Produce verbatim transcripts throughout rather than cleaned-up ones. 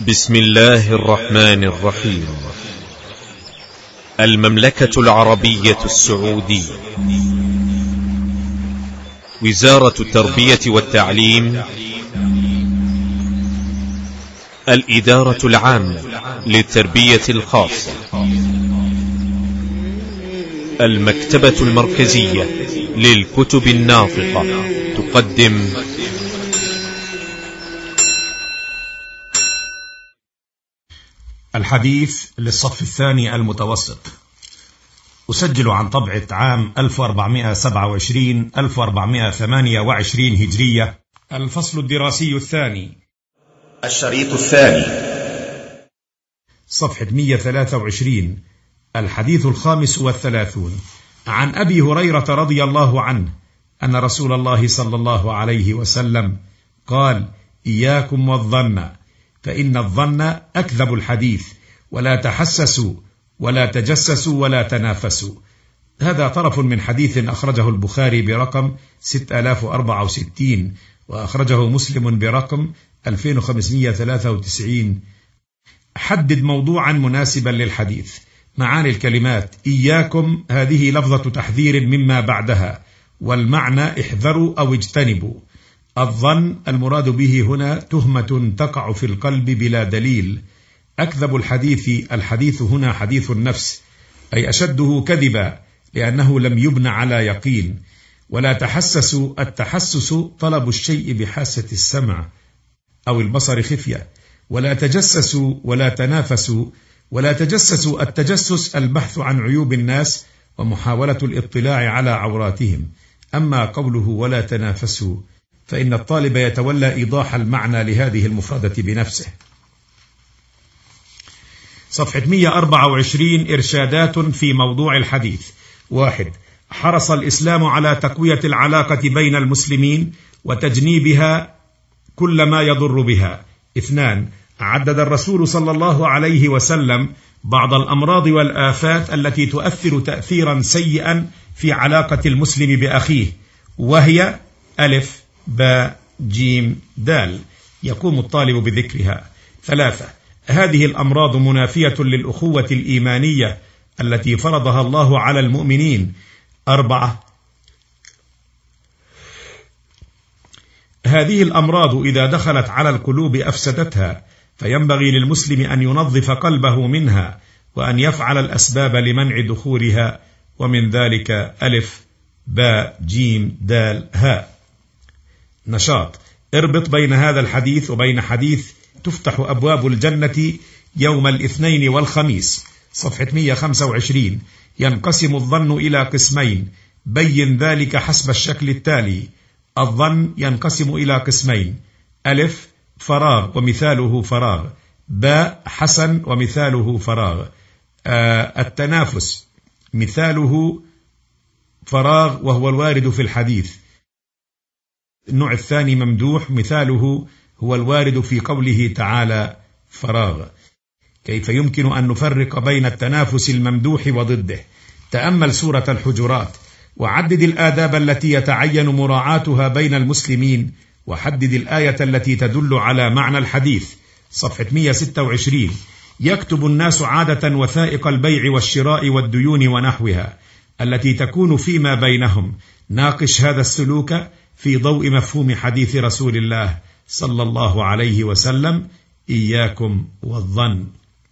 بسم الله الرحمن الرحيم. المملكة العربية السعودية، وزارة التربية والتعليم، الإدارة العامة للتربية الخاصة، المكتبة المركزية للكتب الناطقة تقدم الحديث للصف الثاني المتوسط. أسجل عن طبعة عام ألف وأربعمائة وسبعة وعشرين ألف وأربعمائة وثمانية وعشرين هجرية، الفصل الدراسي الثاني، الشريط الثاني، صفحة مئة وثلاثة وعشرين، الحديث الخامس والثلاثون. عن أبي هريرة رضي الله عنه أن رسول الله صلى الله عليه وسلم قال: إياكم والظن، فإن الظن أكذب الحديث، ولا تحسسوا ولا تجسسوا ولا تنافسوا. هذا طرف من حديث أخرجه البخاري برقم ستة آلاف وأربعة وستين، وأخرجه مسلم برقم ألفين وخمسمائة وثلاثة وتسعين. حدد موضوعا مناسبا للحديث. معاني الكلمات: إياكم هذه لفظة تحذير مما بعدها، والمعنى احذروا أو اجتنبوا. الظن المراد به هنا تهمة تقع في القلب بلا دليل. أكذب الحديث، الحديث هنا حديث النفس، أي أشده كذبا لأنه لم يبنى على يقين. ولا تحسسوا، التحسس طلب الشيء بحاسة السمع أو البصر خفية. ولا تجسسوا ولا تنافسوا، ولا تجسسوا التجسس البحث عن عيوب الناس ومحاولة الاطلاع على عوراتهم. أما قوله ولا تنافسوا فإن الطالب يتولى إيضاح المعنى لهذه المفردة بنفسه. صفحة مئة وأربعة وعشرين، إرشادات في موضوع الحديث. واحد: حرص الإسلام على تقوية العلاقة بين المسلمين وتجنيبها كل ما يضر بها. اثنان: عدد الرسول صلى الله عليه وسلم بعض الأمراض والآفات التي تؤثر تأثيرا سيئا في علاقة المسلم بأخيه، وهي ألف باء جيم دال، يقوم الطالب بذكرها. ثلاثة: هذه الأمراض منافية للأخوة الإيمانية التي فرضها الله على المؤمنين. أربعة: هذه الأمراض إذا دخلت على القلوب أفسدتها، فينبغي للمسلم أن ينظف قلبه منها وأن يفعل الأسباب لمنع دخولها، ومن ذلك ألف باء جيم دال هاء. نشاط: اربط بين هذا الحديث وبين حديث تفتح أبواب الجنة يوم الاثنين والخميس. صفحة مئة وخمسة وعشرين، ينقسم الظن إلى قسمين، بين ذلك حسب الشكل التالي. الظن ينقسم إلى قسمين: ألف فراغ ومثاله فراغ، باء حسن ومثاله فراغ. آه التنافس مثاله فراغ وهو الوارد في الحديث. النوع الثاني ممدوح، مثاله هو الوارد في قوله تعالى فراغ. كيف يمكن أن نفرق بين التنافس الممدوح وضده؟ تأمل سورة الحجرات، وعدد الآداب التي يتعين مراعاتها بين المسلمين، وحدد الآية التي تدل على معنى الحديث. صفحة مئة وستة وعشرين، يكتب الناس عادة وثائق البيع والشراء والديون ونحوها التي تكون فيما بينهم. ناقش هذا السلوك في ضوء مفهوم حديث رسول الله صلى الله عليه وسلم: إياكم والظن.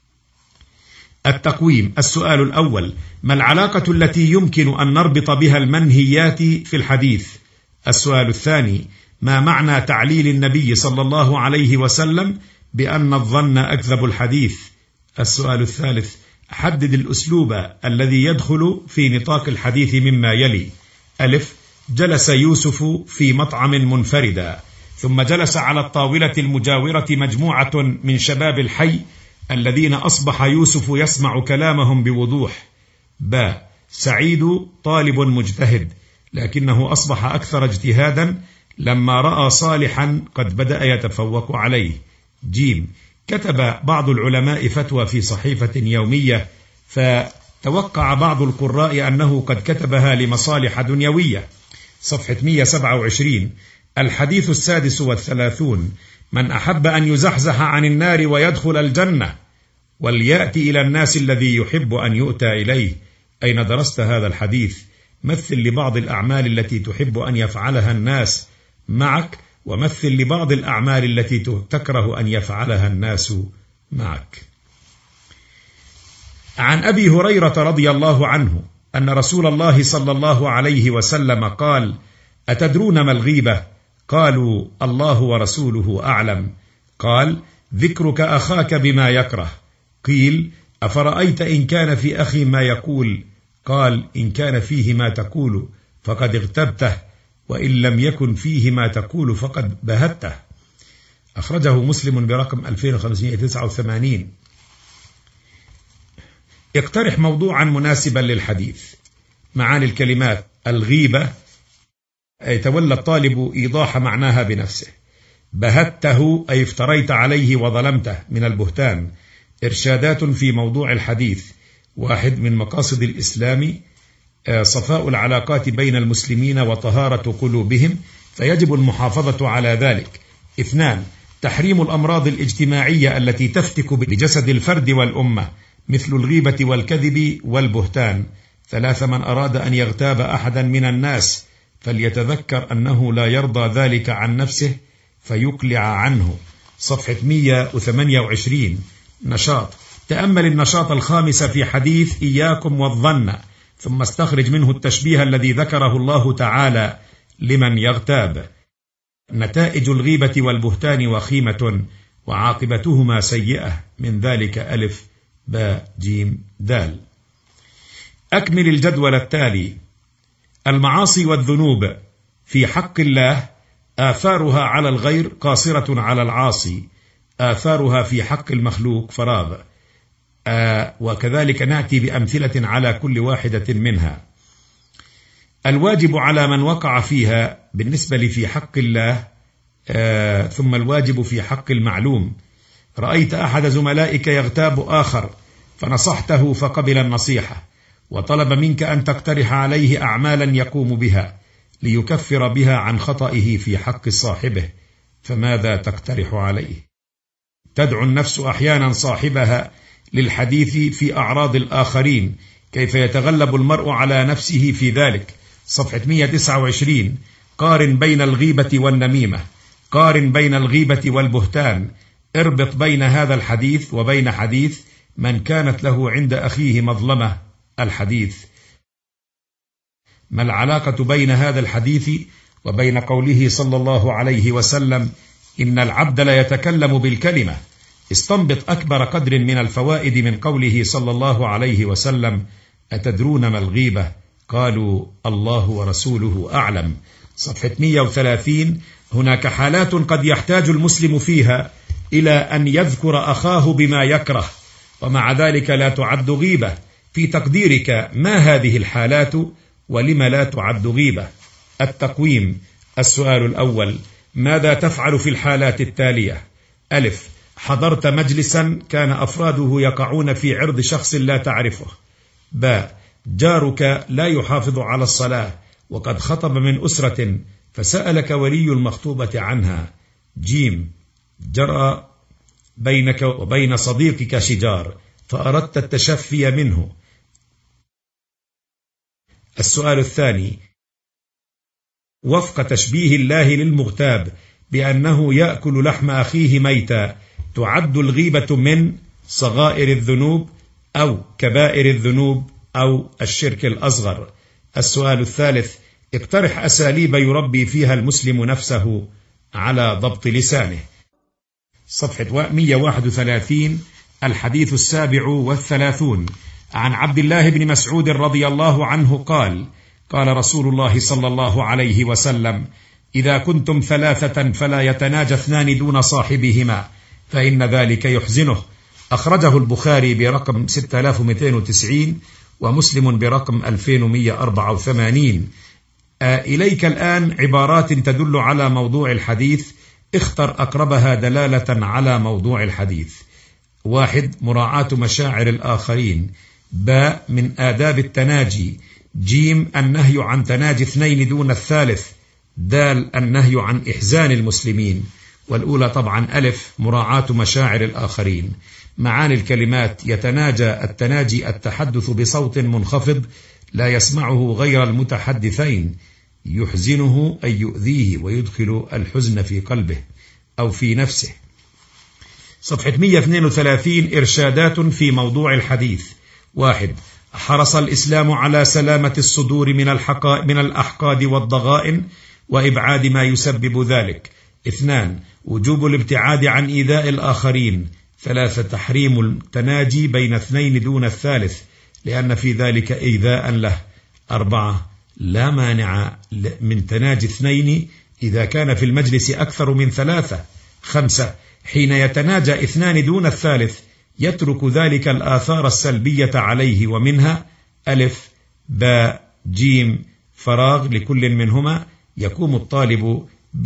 التقويم. السؤال الأول: ما العلاقة التي يمكن أن نربط بها المنهيات في الحديث؟ السؤال الثاني: ما معنى تعليل النبي صلى الله عليه وسلم بأن الظن أكذب الحديث؟ السؤال الثالث: حدد الأسلوب الذي يدخل في نطاق الحديث مما يلي. ألف: جلس يوسف في مطعم منفردا، ثم جلس على الطاولة المجاورة مجموعة من شباب الحي الذين أصبح يوسف يسمع كلامهم بوضوح. باء: سعيد طالب مجتهد، لكنه أصبح أكثر اجتهادا لما رأى صالحا قد بدأ يتفوق عليه. جيم: كتب بعض العلماء فتوى في صحيفة يومية، فتوقع بعض القراء أنه قد كتبها لمصالح دنيوية. صفحة مئة وسبعة وعشرين، الحديث السادس والثلاثون، من أحب أن يزحزح عن النار ويدخل الجنة وليأتي إلى الناس الذي يحب أن يؤتى إليه. أين درست هذا الحديث؟ مثل لبعض الأعمال التي تحب أن يفعلها الناس معك، ومثل لبعض الأعمال التي تكره أن يفعلها الناس معك. عن أبي هريرة رضي الله عنه أن رسول الله صلى الله عليه وسلم قال: أتدرون ما الغيبة؟ قالوا: الله ورسوله أعلم. قال: ذكرك أخاك بما يكره. قيل: أفرأيت إن كان في أخي ما يقول؟ قال: إن كان فيه ما تقول فقد اغتبته، وإن لم يكن فيه ما تقول فقد بهته. أخرجه مسلم برقم ألفين وخمسمائة وتسعة وثمانين. اقترح موضوعا مناسبا للحديث. معاني الكلمات: الغيبة يتولى الطالب إيضاح معناها بنفسه. بهته أي افتريت عليه وظلمته، من البهتان. إرشادات في موضوع الحديث: واحد، من مقاصد الإسلام صفاء العلاقات بين المسلمين وطهارة قلوبهم، فيجب المحافظة على ذلك. اثنان، تحريم الأمراض الاجتماعية التي تفتك بجسد الفرد والأمة، مثل الغيبة والكذب والبهتان. ثلاثة، من أراد أن يغتاب أحدا من الناس فليتذكر أنه لا يرضى ذلك عن نفسه فيقلع عنه. صفحة مئة وثمانية وعشرين. نشاط: تأمل النشاط الخامس في حديث إياكم والظن، ثم استخرج منه التشبيه الذي ذكره الله تعالى لمن يغتاب. نتائج الغيبة والبهتان وخيمة، وعاقبتهما سيئة، من ذلك ألف باء جيم دال. أكمل الجدول التالي: المعاصي والذنوب في حق الله آثارها على الغير قاصرة على العاصي، آثارها في حق المخلوق فراغ. آه وكذلك نأتي بأمثلة على كل واحدة منها. الواجب على من وقع فيها بالنسبة لفي حق الله، آه ثم الواجب في حق المعلوم. رأيت أحد زملائك يغتاب آخر فنصحته فقبل النصيحة، وطلب منك أن تقترح عليه أعمالا يقوم بها ليكفر بها عن خطئه في حق صاحبه، فماذا تقترح عليه؟ تدعو النفس أحيانا صاحبها للحديث في أعراض الآخرين، كيف يتغلب المرء على نفسه في ذلك. صفحة مئة وتسعة وعشرين. قارن بين الغيبة والنميمة، قارن بين الغيبة والبهتان، اربط بين هذا الحديث وبين حديث من كانت له عند أخيه مظلمة. الحديث: ما العلاقة بين هذا الحديث وبين قوله صلى الله عليه وسلم: إن العبد لا يتكلم بالكلمة؟ استنبط أكبر قدر من الفوائد من قوله صلى الله عليه وسلم: أتدرون ما الغيبة؟ قالوا: الله ورسوله أعلم. صفحة مئة وثلاثين. هناك حالات قد يحتاج المسلم فيها إلى أن يذكر أخاه بما يكره، ومع ذلك لا تعد غيبة. في تقديرك ما هذه الحالات ولم لا تعد غيبة؟ التقويم. السؤال الأول: ماذا تفعل في الحالات التالية؟ ألف، حضرت مجلسا كان أفراده يقعون في عرض شخص لا تعرفه. باء، جارك لا يحافظ على الصلاة وقد خطب من أسرة فسألك ولي المخطوبة عنها. جيم، جرى بينك وبين صديقك شجار فأردت التشفي منه. السؤال الثاني: وفق تشبيه الله للمغتاب بأنه يأكل لحم أخيه ميتا، تعد الغيبة من صغائر الذنوب أو كبائر الذنوب أو الشرك الأصغر؟ السؤال الثالث: اقترح أساليب يربي فيها المسلم نفسه على ضبط لسانه. صفحة مئة وواحد وثلاثين. الحديث السابع والثلاثون. عن عبد الله بن مسعود رضي الله عنه قال: قال رسول الله صلى الله عليه وسلم: إذا كنتم ثلاثة فلا يتناجى اثنان دون صاحبهما فإن ذلك يحزنه. أخرجه البخاري برقم ستة آلاف ومئتين وتسعين ومسلم برقم ألفين ومئة وأربعة وثمانين. إليك الآن عبارات تدل على موضوع الحديث، اختر أقربها دلالة على موضوع الحديث. واحد، مراعاة مشاعر الآخرين. باء، من آداب التناجي. جيم، النهي عن تناجي اثنين دون الثالث. دال، النهي عن إحزان المسلمين. والأولى طبعا ألف مراعاة مشاعر الآخرين. معاني الكلمات: يتناجى التناجي التحدث بصوت منخفض لا يسمعه غير المتحدثين، يحزنه أي يؤذيه ويدخل الحزن في قلبه أو في نفسه. صفحة مئة واثنين وثلاثين إرشادات في موضوع الحديث. واحد، حرص الإسلام على سلامة الصدور من, الحقا من الأحقاد والضغائن وإبعاد ما يسبب ذلك. اثنان، وجوب الابتعاد عن إيذاء الآخرين. ثلاثة، تحريم التناجي بين اثنين دون الثالث لأن في ذلك إيذاء له. أربعة، لا مانع من تناجي اثنين إذا كان في المجلس أكثر من ثلاثة. خمسة، حين يتناجى اثنان دون الثالث يترك ذلك الآثار السلبية عليه، ومنها ألف باء جيم فراغ لكل منهما، يقوم الطالب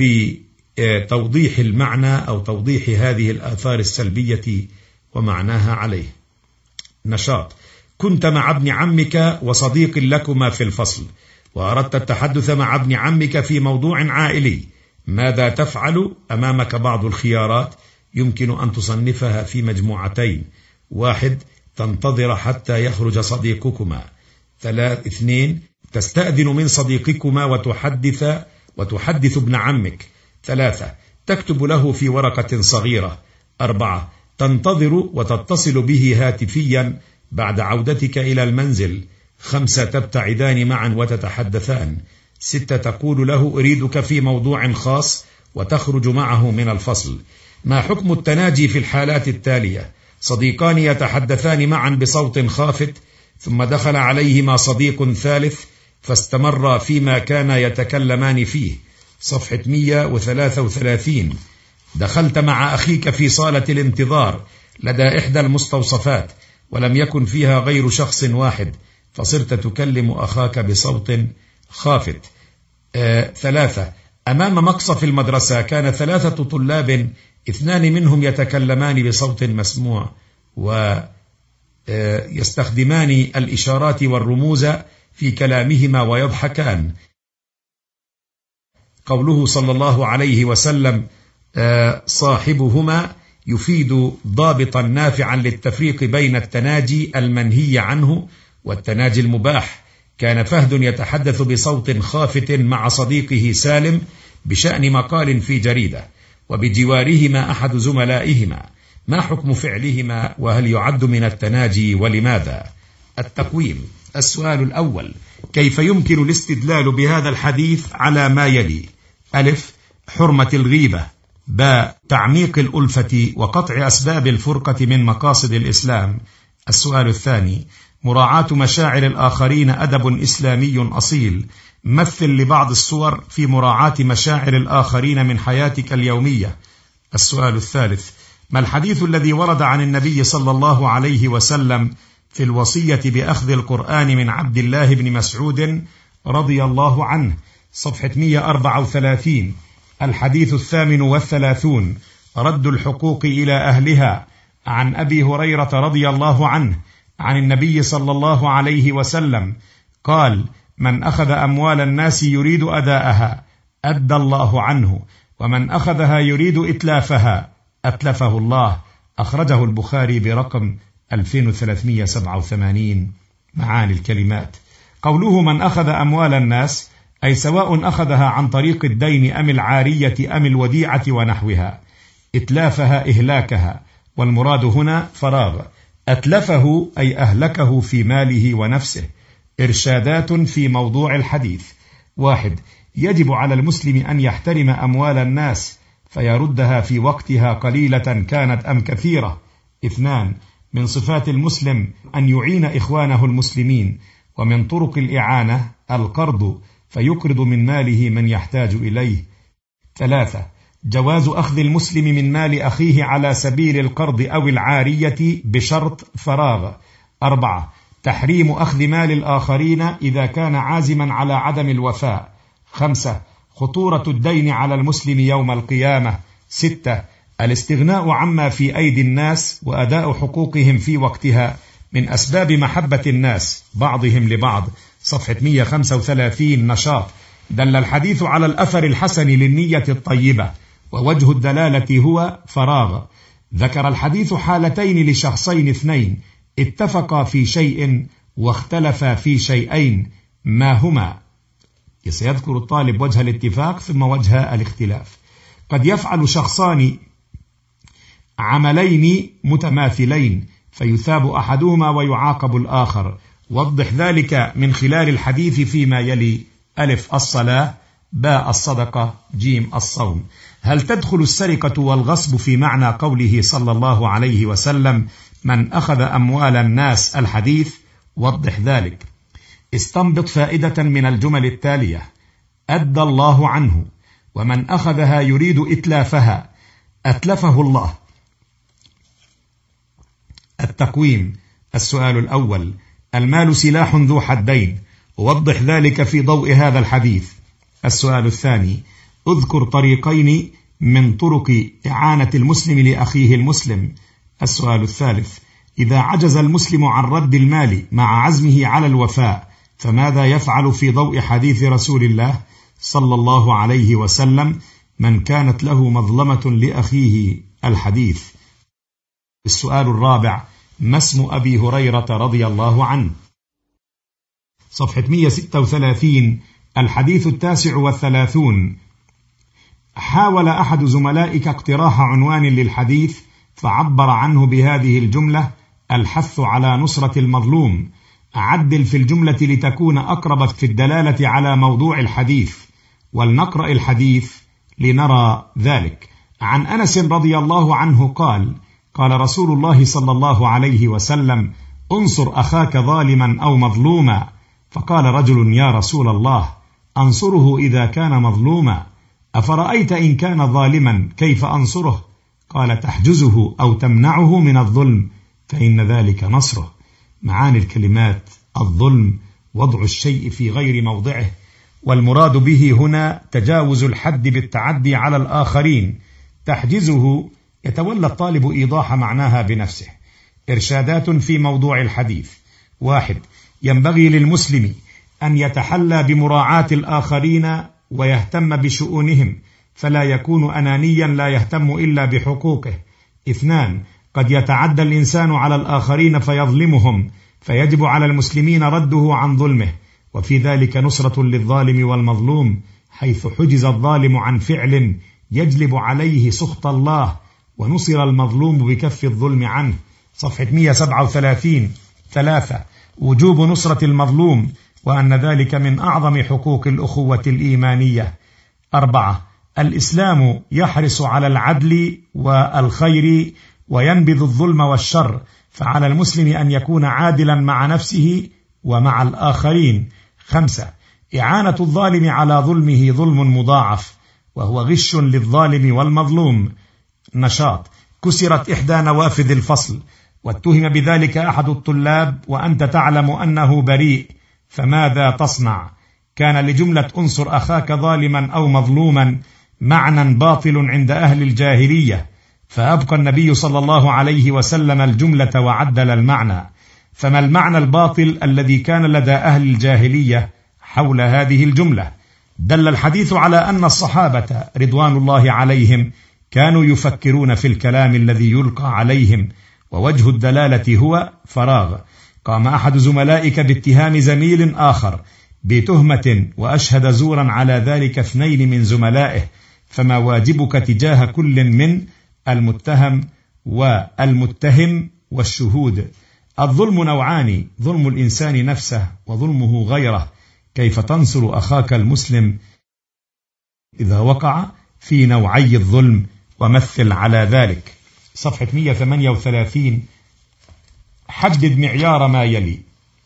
بتوضيح المعنى أو توضيح هذه الآثار السلبية ومعناها عليه. نشاط: كنت مع ابن عمك وصديق لكما في الفصل وأردت التحدث مع ابن عمك في موضوع عائلي، ماذا تفعل؟ أمامك بعض الخيارات يمكن أن تصنفها في مجموعتين. واحد، تنتظر حتى يخرج صديقكما. ثلاث اثنين، تستأذن من صديقكما وتحدث وتحدث ابن عمك. ثلاثة، تكتب له في ورقة صغيرة. أربعة، تنتظر وتتصل به هاتفيا بعد عودتك إلى المنزل. خمسة، تبتعدان معا وتتحدثان. ستة، تقول له أريدك في موضوع خاص وتخرج معه من الفصل. ما حكم التناجي في الحالات التالية؟ صديقان يتحدثان معا بصوت خافت، ثم دخل عليهما صديق ثالث فاستمر فيما كان يتكلمان فيه. صفحة مئة وثلاثة وثلاثين. دخلت مع أخيك في صالة الانتظار لدى إحدى المستوصفات ولم يكن فيها غير شخص واحد، فصرت تكلم أخاك بصوت خافت. آه ثلاثة، أمام مقصف المدرسة كان ثلاثة طلاب، اثنان منهم يتكلمان بصوت مسموع ويستخدمان الإشارات والرموز في كلامهما ويضحكان. قوله صلى الله عليه وسلم آه صاحبهما يفيد ضابطا نافعا للتفريق بين التناجي المنهي عنه والتناجي المباح. كان فهد يتحدث بصوت خافت مع صديقه سالم بشأن مقال في جريدة، وبجوارهما أحد زملائهما، ما حكم فعلهما وهل يعد من التناجي ولماذا؟ التقويم. السؤال الأول: كيف يمكن الاستدلال بهذا الحديث على ما يلي؟ ألف حرمة الغيبة. باء تعميق الألفة وقطع أسباب الفرقة من مقاصد الإسلام. السؤال الثاني: مراعاة مشاعر الآخرين أدب إسلامي أصيل، مثل لبعض الصور في مراعاة مشاعر الآخرين من حياتك اليومية. السؤال الثالث: ما الحديث الذي ورد عن النبي صلى الله عليه وسلم في الوصية بأخذ القرآن من عبد الله بن مسعود رضي الله عنه؟ صفحة مئة وأربعة وثلاثين. الحديث الثامن والثلاثون: رد الحقوق إلى أهلها. عن أبي هريرة رضي الله عنه عن النبي صلى الله عليه وسلم قال: من أخذ أموال الناس يريد أداءها أدى الله عنه، ومن أخذها يريد إتلافها أتلفه الله. أخرجه البخاري برقم ألفين وثلاثمئة وسبعة وثمانين. معاني الكلمات: قوله من أخذ أموال الناس أي سواء أخذها عن طريق الدين أم العارية أم الوديعة ونحوها. إتلافها إهلاكها، والمراد هنا فراغ. أتلفه أي أهلكه في ماله ونفسه. إرشادات في موضوع الحديث. واحد: يجب على المسلم أن يحترم أموال الناس فيردها في وقتها قليلة كانت أم كثيرة. اثنان: من صفات المسلم أن يعين إخوانه المسلمين، ومن طرق الإعانة القرض فيقرض من ماله من يحتاج إليه. ثلاثة: جواز أخذ المسلم من مال أخيه على سبيل القرض أو العارية بشرط فراغ. أربعة: تحريم أخذ مال الآخرين إذا كان عازما على عدم الوفاء. خمسة: خطورة الدين على المسلم يوم القيامة. ستة: الاستغناء عما في أيدي الناس وأداء حقوقهم في وقتها من أسباب محبة الناس بعضهم لبعض. صفحة مئة وخمسة وثلاثين. نشاط: دل الحديث على الأثر الحسن للنية الطيبة، ووجه الدلالة هو فراغ. ذكر الحديث حالتين لشخصين اثنين اتفقا في شيء واختلفا في شيئين، ما هما؟ سيذكر الطالب وجه الاتفاق ثم وجه الاختلاف. قد يفعل شخصان عملين متماثلين فيثاب أحدهما ويعاقب الآخر. وضح ذلك من خلال الحديث فيما يلي: ألف الصلاة، باء الصدقة، جيم الصوم. هل تدخل السرقة والغصب في معنى قوله صلى الله عليه وسلم: من أخذ أموال الناس الحديث؟ وضح ذلك. استنبط فائدة من الجمل التالية: أدى الله عنه، ومن أخذها يريد إتلافها أتلفه الله. التقويم. السؤال الأول: المال سلاح ذو حدين، ووضح ذلك في ضوء هذا الحديث. السؤال الثاني: اذكر طريقين من طرق إعانة المسلم لأخيه المسلم. السؤال الثالث: إذا عجز المسلم عن رد المال مع عزمه على الوفاء فماذا يفعل في ضوء حديث رسول الله صلى الله عليه وسلم: من كانت له مظلمة لأخيه الحديث. السؤال الرابع: ما اسم أبي هريرة رضي الله عنه؟ صفحة مئة وستة وثلاثين، الحديث التاسع والثلاثون. حاول أحد زملائك اقتراح عنوان للحديث فعبر عنه بهذه الجملة: الحث على نصرة المظلوم. عدل في الجملة لتكون أقرب في الدلالة على موضوع الحديث. ولنقرأ الحديث لنرى ذلك. عن أنس رضي الله عنه قال: قال رسول الله صلى الله عليه وسلم: انصر أخاك ظالما أو مظلوما. فقال رجل: يا رسول الله، أنصره إذا كان مظلوما، أفرأيت إن كان ظالما كيف أنصره؟ قال: تحجزه أو تمنعه من الظلم فإن ذلك نصره. معاني الكلمات: الظلم وضع الشيء في غير موضعه، والمراد به هنا تجاوز الحد بالتعدي على الآخرين. تحجزه يتولى الطالب إيضاح معناها بنفسه. إرشادات في موضوع الحديث: واحد، ينبغي للمسلم أن يتحلى بمراعاة الآخرين ويهتم بشؤونهم، فلا يكون أنانيا لا يهتم إلا بحقوقه. اثنان، قد يتعدى الإنسان على الآخرين فيظلمهم، فيجب على المسلمين رده عن ظلمه، وفي ذلك نصرة للظالم والمظلوم، حيث حجز الظالم عن فعل يجلب عليه سخط الله، ونصر المظلوم بكف الظلم عنه. صفحة مئة وسبعة وثلاثين. ثلاثة، وجوب نصرة المظلوم، وأن ذلك من أعظم حقوق الأخوة الإيمانية. أربعة، الإسلام يحرص على العدل والخير وينبذ الظلم والشر، فعلى المسلم أن يكون عادلا مع نفسه ومع الآخرين. خمسة، إعانة الظالم على ظلمه ظلم مضاعف، وهو غش للظالم والمظلوم. نشاط: كسرت إحدى نوافذ الفصل واتهم بذلك أحد الطلاب وأنت تعلم أنه بريء، فماذا تصنع؟ كان لجملة انصر أخاك ظالما أو مظلوما معنى باطل عند أهل الجاهلية، فأبقى النبي صلى الله عليه وسلم الجملة وعدل المعنى. فما المعنى الباطل الذي كان لدى أهل الجاهلية حول هذه الجملة؟ دل الحديث على أن الصحابة رضوان الله عليهم كانوا يفكرون في الكلام الذي يلقى عليهم، ووجه الدلالة هو فراغ. قام أحد زملائك باتهام زميل آخر بتهمة وأشهد زورا على ذلك اثنين من زملائه، فما واجبك تجاه كل من المتهم والمتهم والشهود؟ الظلم نوعان: ظلم الإنسان نفسه وظلمه غيره. كيف تنصر أخاك المسلم إذا وقع في نوعي الظلم؟ ومثل على ذلك. صفحة مئة وثمانية وثلاثين. حدد معيار ما يلي: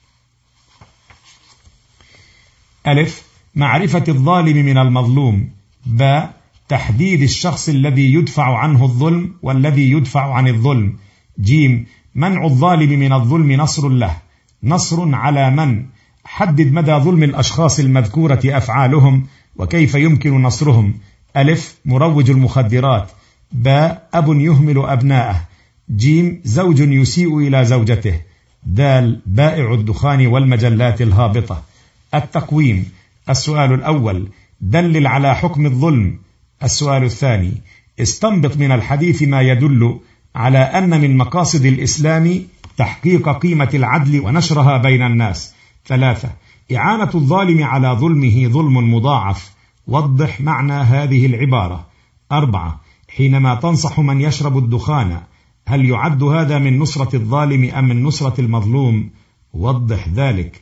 ألف، معرفة الظالم من المظلوم. ب، تحديد الشخص الذي يدفع عنه الظلم والذي يدفع عن الظلم. ج، منع الظالم من الظلم نصر له. نصر على من؟ حدد مدى ظلم الأشخاص المذكورة أفعالهم وكيف يمكن نصرهم. ألف، مروج المخدرات. ب، أب يهمل أبناءه. ج، زوج يسيء إلى زوجته. د، بائع الدخان والمجلات الهابطة. التقويم. السؤال الأول: دلل على حكم الظلم. السؤال الثاني: استنبط من الحديث ما يدل على أن من مقاصد الإسلام تحقيق قيمة العدل ونشرها بين الناس. ثلاثة، إعانة الظالم على ظلمه ظلم مضاعف، وضح معنى هذه العبارة. أربعة، حينما تنصح من يشرب الدخان هل يعد هذا من نصرة الظالم أم من نصرة المظلوم؟ وضح ذلك.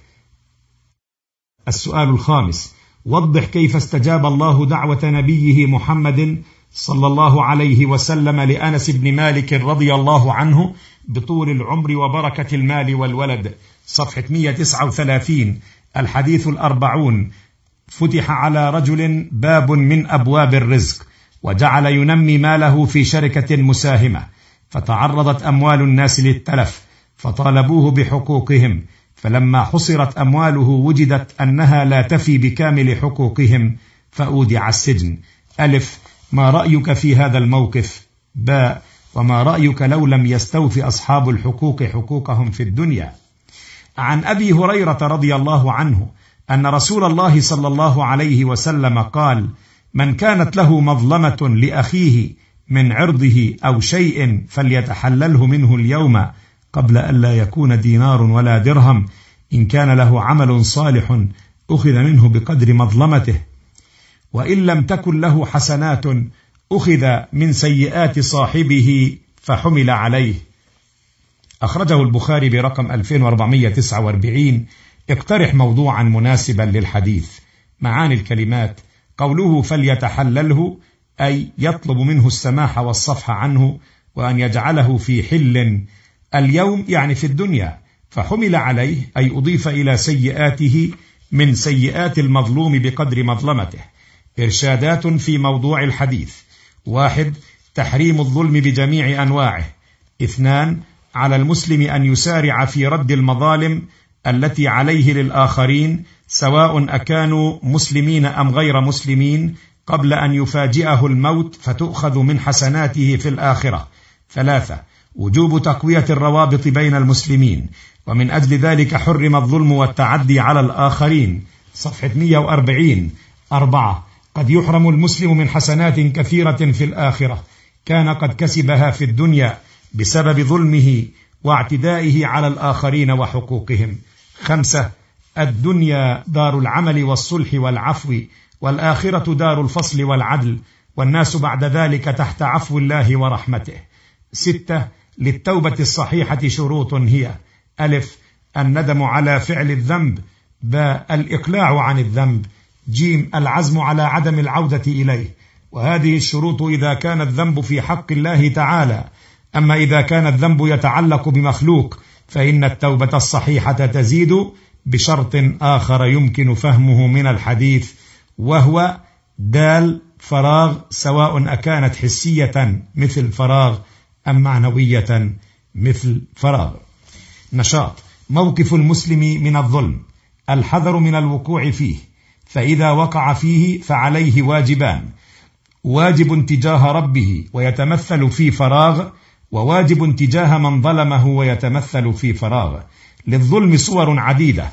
السؤال الخامس، وضح كيف استجاب الله دعوة نبيه محمد صلى الله عليه وسلم لأنس بن مالك رضي الله عنه بطول العمر وبركة المال والولد. صفحة مئة وتسعة وثلاثين، الحديث الأربعون. فتح على رجل باب من أبواب الرزق، وجعل ينمي ماله في شركة مساهمة، فتعرضت أموال الناس للتلف، فطالبوه بحقوقهم، فلما حصرت أمواله وجدت أنها لا تفي بكامل حقوقهم، فأودع السجن. ألف، ما رأيك في هذا الموقف؟ باء، وما رأيك لو لم يستوفي أصحاب الحقوق حقوقهم في الدنيا؟ عن أبي هريرة رضي الله عنه أن رسول الله صلى الله عليه وسلم قال: من كانت له مظلمة لأخيه من عرضه أو شيء فليتحلله منه اليوم قبل أن لا يكون دينار ولا درهم، إن كان له عمل صالح أخذ منه بقدر مظلمته، وإن لم تكن له حسنات أخذ من سيئات صاحبه فحمل عليه. أخرجه البخاري برقم ألفين وأربعمئة وتسعة وأربعين. اقترح موضوعا مناسبا للحديث. معاني الكلمات: قوله فليتحلله أي يطلب منه السماح والصفح عنه، وأن يجعله في حل اليوم يعني في الدنيا، فحمل عليه أي أضيف إلى سيئاته من سيئات المظلوم بقدر مظلمته. إرشادات في موضوع الحديث: واحد، تحريم الظلم بجميع أنواعه. اثنان، على المسلم أن يسارع في رد المظالم التي عليه للآخرين سواء أكانوا مسلمين أم غير مسلمين قبل أن يفاجئه الموت فتؤخذ من حسناته في الآخرة. ثلاثة، وجوب تقوية الروابط بين المسلمين، ومن أجل ذلك حرم الظلم والتعدي على الآخرين. صفحة مئة وأربعين. أربعة، قد يحرم المسلم من حسنات كثيرة في الآخرة كان قد كسبها في الدنيا بسبب ظلمه واعتدائه على الآخرين وحقوقهم. خمسة، الدنيا دار العمل والصلح والعفو، والآخرة دار الفصل والعدل، والناس بعد ذلك تحت عفو الله ورحمته. ستة، للتوبة الصحيحة شروط هي: ألف، الندم على فعل الذنب، باء، الإقلاع عن الذنب، جيم، العزم على عدم العودة إليه. وهذه الشروط إذا كان الذنب في حق الله تعالى. أما إذا كان الذنب يتعلق بمخلوق فإن التوبة الصحيحة تزيد بشرط آخر يمكن فهمه من الحديث، وهو دال فراغ، سواء أكانت حسية مثل فراغ أم معنوية مثل فراغ. نشاط: موقف المسلم من الظلم: الحذر من الوقوع فيه، فإذا وقع فيه فعليه واجبان: واجب تجاه ربه ويتمثل في فراغ، وواجب تجاه من ظلمه ويتمثل في فراغ. للظلم صور عديدة،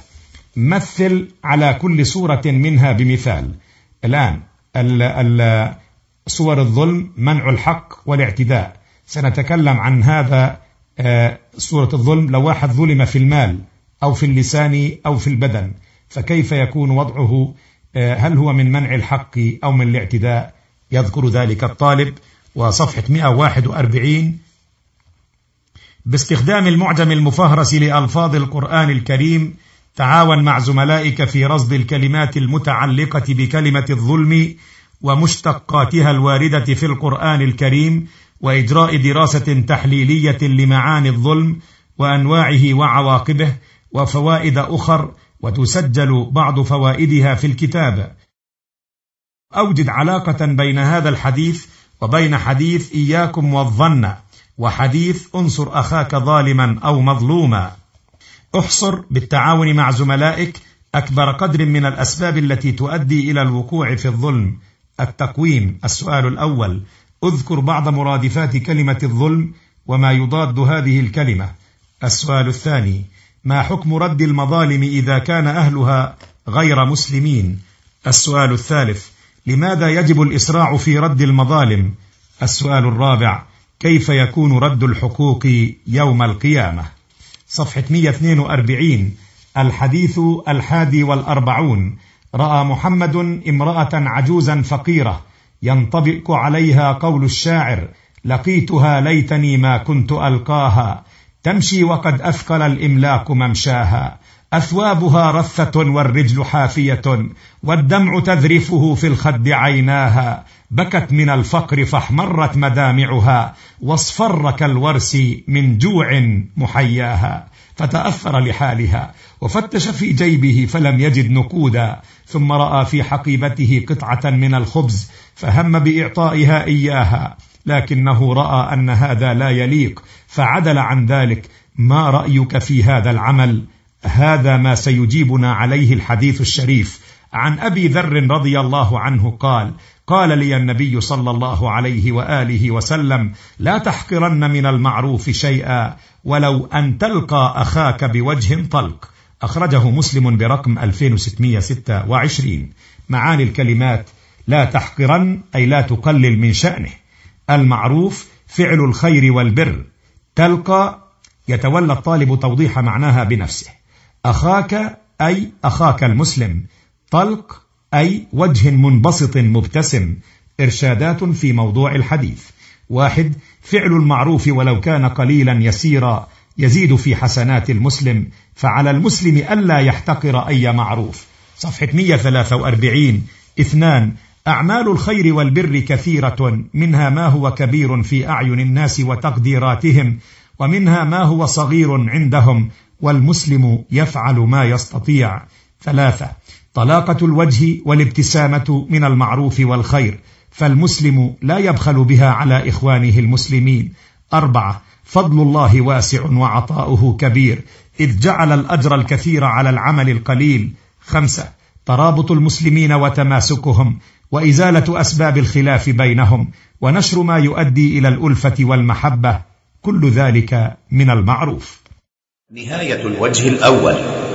مثل على كل صورة منها بمثال. الآن ال ال صور الظلم: منع الحق والاعتداء، سنتكلم عن هذا. صورة الظلم لو واحد ظلم في المال أو في اللسان أو في البدن، فكيف يكون وضعه؟ هل هو من منع الحق أو من الاعتداء؟ يذكر ذلك الطالب. وصفحة مئة وواحد وأربعين. باستخدام المعجم المفهرس لألفاظ القرآن الكريم تعاون مع زملائك في رصد الكلمات المتعلقة بكلمة الظلم ومشتقاتها الواردة في القرآن الكريم، وإجراء دراسة تحليلية لمعاني الظلم وأنواعه وعواقبه وفوائد أخر، وتسجل بعض فوائدها في الكتاب. أوجد علاقة بين هذا الحديث وبين حديث إياكم والظن وحديث انصر أخاك ظالما أو مظلوما. احصر بالتعاون مع زملائك أكبر قدر من الأسباب التي تؤدي إلى الوقوع في الظلم. التقويم: السؤال الأول: اذكر بعض مرادفات كلمة الظلم وما يضاد هذه الكلمة. السؤال الثاني: ما حكم رد المظالم إذا كان أهلها غير مسلمين؟ السؤال الثالث: لماذا يجب الإسراع في رد المظالم؟ السؤال الرابع: كيف يكون رد الحقوق يوم القيامة؟ صفحة مئة واثنين وأربعين. الحديث الحادي والأربعون: رأى محمد امرأة عجوزا فقيرة ينطبق عليها قول الشاعر: لقيتها ليتني ما كنت ألقاها، تمشي وقد أثقل الإملاك ممشاها، أثوابها رثة والرجل حافية، والدمع تذرفه في الخد عيناها، بكت من الفقر فاحمرت مدامعها، واصفر كالورس من جوع محياها. فتأثر لحالها وفتش في جيبه فلم يجد نقودا، ثم رأى في حقيبته قطعة من الخبز فهم بإعطائها إياها، لكنه رأى أن هذا لا يليق فعدل عن ذلك. ما رأيك في هذا العمل؟ هذا ما سيجيبنا عليه الحديث الشريف. عن أبي ذر رضي الله عنه قال: قال لي النبي صلى الله عليه وآله وسلم: لا تحقرن من المعروف شيئا ولو أن تلقى أخاك بوجه طلق. أخرجه مسلم برقم ألفين وستمئة وستة وعشرين. معاني الكلمات: لا تحقرن أي لا تقلل من شأنه. المعروف فعل الخير والبر. تلقى يتولى الطالب توضيح معناها بنفسه. أخاك أي أخاك المسلم. طلق أي وجه منبسط مبتسم. إرشادات في موضوع الحديث: واحد: فعل المعروف ولو كان قليلا يسيرا يزيد في حسنات المسلم، فعلى المسلم ألا يحتقر أي معروف. صفحة مئة وثلاثة وأربعين. اثنان: أعمال الخير والبر كثيرة، منها ما هو كبير في أعين الناس وتقديراتهم، ومنها ما هو صغير عندهم، والمسلم يفعل ما يستطيع. ثلاثة: طلاقة الوجه والابتسامة من المعروف والخير، فالمسلم لا يبخل بها على إخوانه المسلمين. أربعة: فضل الله واسع وعطاؤه كبير، إذ جعل الأجر الكثير على العمل القليل. خمسة: ترابط المسلمين وتماسكهم، وإزالة أسباب الخلاف بينهم، ونشر ما يؤدي إلى الألفة والمحبة، كل ذلك من المعروف. نهاية الوجه الأول.